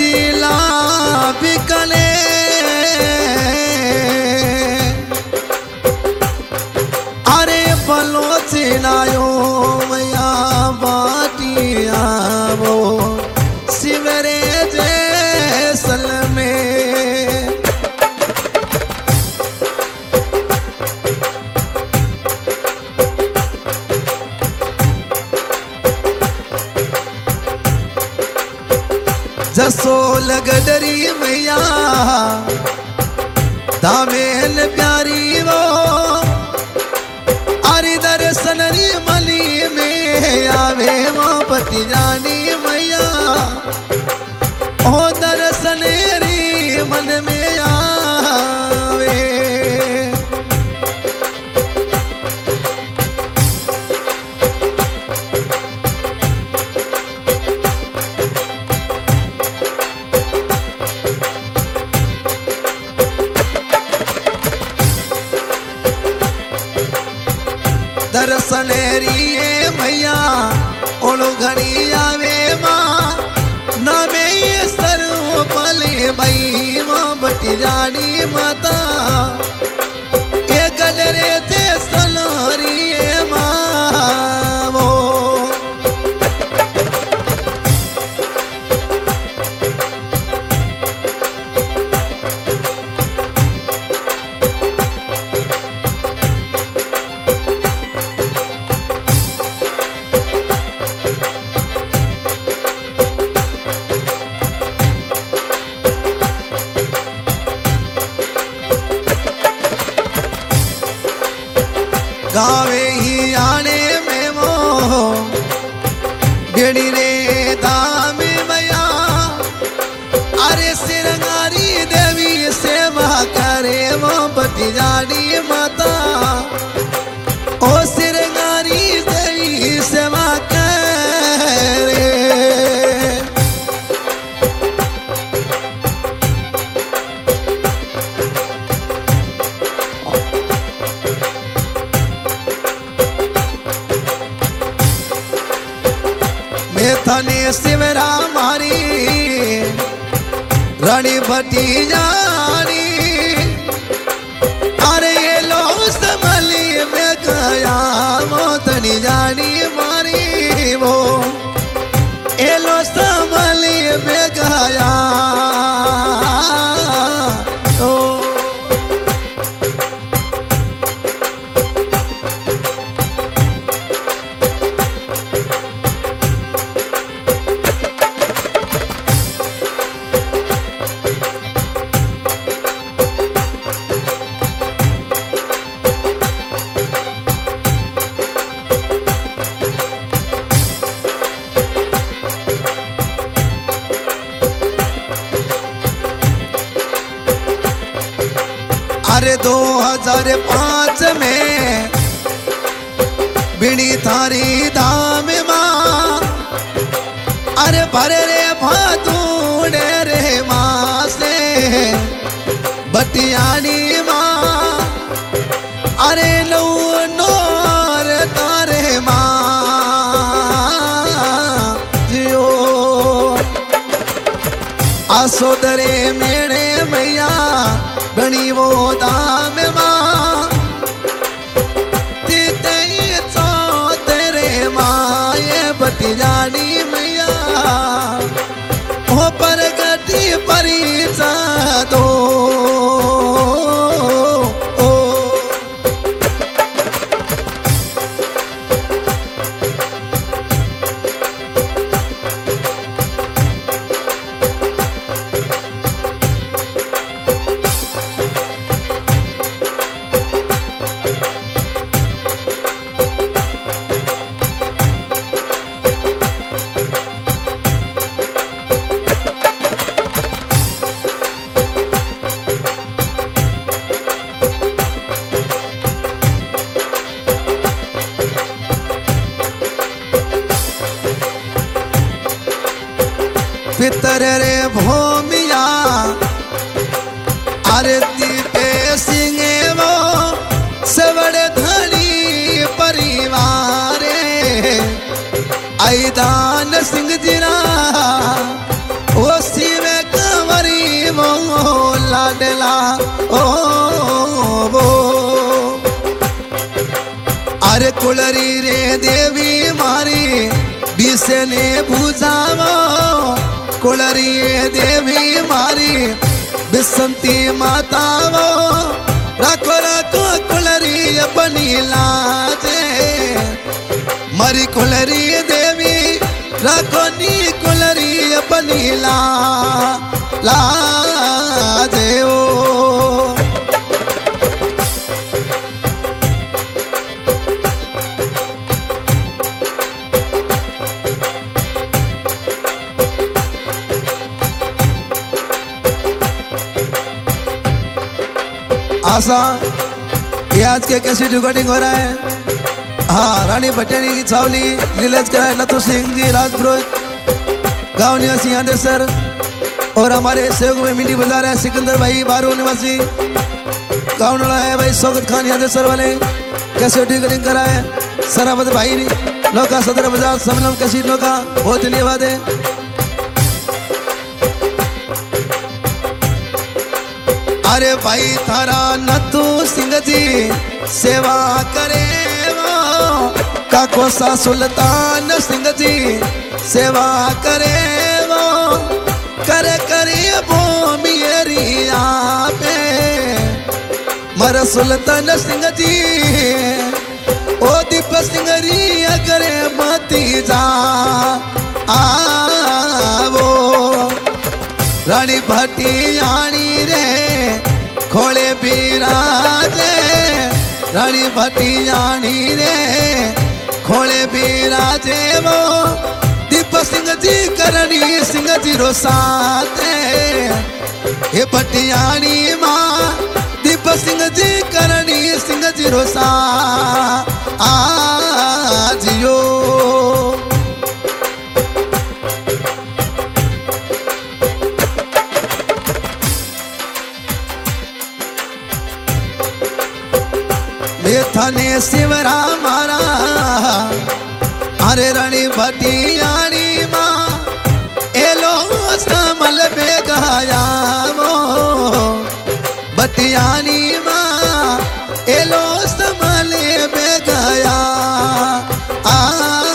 लीला बिकले अरे बलोचनायो मैया बाटिया वो शिवरे जैसल में जसो लगडरी मैया दामेल प्यारी वो अरे दर्शन री मली में आवे मां पति जानी मैया ओ दर्शन री मन में आवे दर्शन री मैया ओलो घड़ी आवे मां न में सर्व पले भाई मां बटी जानी माता ये गलरे ते सलोरी मां वो गावे ही आने में मोह बेड़ी रे दाम मैया अरे सिरंगारी देवी सेवा करे वो बती जानी माता ओ सिरंगारी देवी सेवा करे थने शिवरा मारी रानी भटी जानी अरे ये लो संभली में गया मोतनी जानी मारी वो ये लो संभली में गया तो अरे 2005 में बिनी थारी धाम मां अरे भरे रे भातूड़े रे मां से बटियानी मां अरे लो नोर तारे मां जियो आसोदरे मेरे मैया बनी वो दाम मां तेरे माए बती जानी मैया ओ परगति परिचा दो पितर रे भूमिया आरती पे सिंगे वो सवड़ धनी परिवार आई दान सिंह जिरा ओ शिव पटेला ओ वो अरे कुलरी रे देवी मारी बीसे ने बुझावो कुलरी देवी मारी बिसंती मातावो राखो राखो कुलरी अपनी लाजे मरी कुलरी देवी राखो नी कुलरी अपनी लाजे ओ आशा ये आज के कैसी रिकॉर्डिंग हो रहा है। हाँ, रानी भटेनी की छावली नीलेज कराए लतू सिंह जी राजपुरोहित गांव निवासी आंदे सर और हमारे सहयोग में मिनी बाजार है सिकंदर भाई बारू निवासी गांव नड़ा है भाई स्वागत खान यादव सर वाले कैसे रिकॉर्डिंग कराए सराबत भाई नौका सदर बाजार समलम कैसी नौका बहुत धन्यवाद है। अरे भाई थारा नथु सिंह जी सेवा करे वो काकोसा सुल्तान सिंह जी सेवा करे वो करे करे वो मेरी पे मर सुल्तान सिंह जी ओ दीप सिंह री करे मती जा वो रानी भटियाणी रे खोले बिराजे रानी भटियाणी रे खोले बिराजे वो दीप सिंह जी करणी सिंह जी रो साथे ये भटियाणी माँ दीप सिंह जी करणी सिंह जी रो जियो थाने शिवरा मारा अरे रानी भटियाणी माँ एलो समल पे गया वो भटियाणी माँ एलो समल पे गया